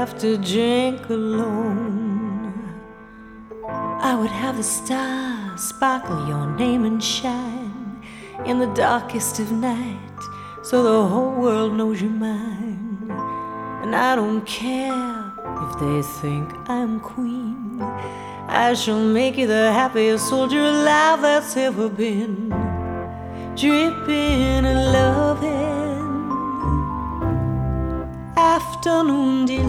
have to drink alone. I would have the stars sparkle your name and shine in the darkest of night, so the whole world knows you're mine. And I don't care if they think I'm queen, I shall make you the happiest soldier alive that's ever been. Dripping in loving, afternoon delight.